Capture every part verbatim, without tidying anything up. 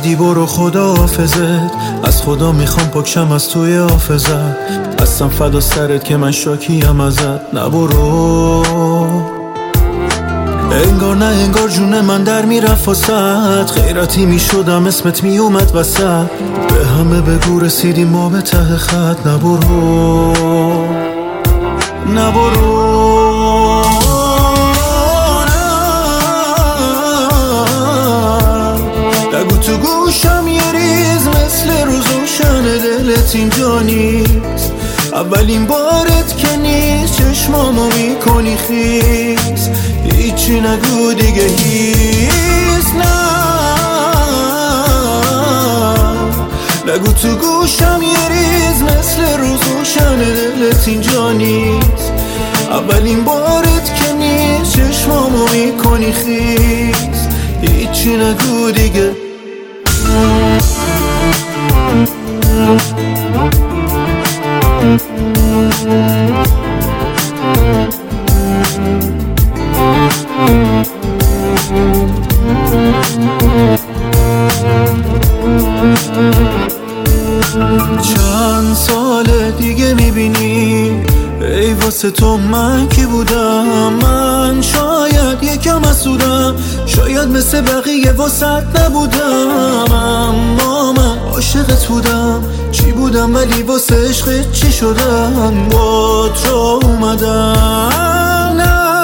رسیدی برو خدا حافظت، از خدا میخوام پاکشم از توی حافظت. هستم فدا سرت که من شاکیم ازت، نبرو. انگار نه انگار جون من در میرفت واسد، غیرتی میشدم اسمت میومد وسط. به همه بگو رسیدیم ما به ته خط، نبرو نبرو. نگو تو گوشم یه ریز مثل روز روشن دلت اینجا نیست. اولین بارت که نیست چشمامو میکنی خیز، هیچی نگو دیگه هیز. نه نگو تو گوشم یه ریز مثل روز روشن دلت اینجا نیست. اولین بارت که نیست چشمامو میکنی خیز، هیچی نگو دیگه. چند سال دیگه میبینی ای واسه تو من کی بودم. من شاید یکم حسودم، شاید مثل بقیه واسط نبودم، اما من عاشقت بودم. چی بودم ولی واسه عشقت چی شدم، با تو اومدم.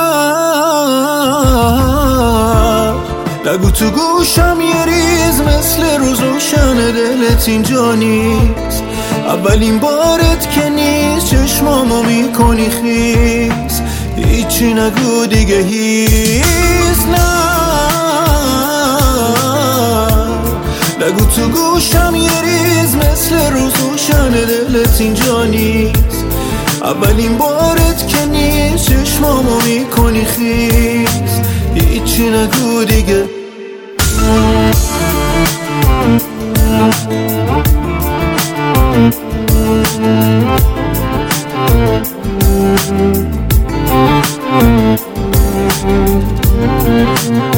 نگو تو گوشم یه ریز مثل روز روشن دلت اینجا نیست. اولین بارت که نیست چشمامو میکنی خیز، هیچی نگو دیگه هیز. نه نگو تو گوشم یه ریز مثل روز روشن دلت اینجا نیست. اولین بارت که نیست چشمامو میکنی خیز، هیچی نگو دیگه. Thank you.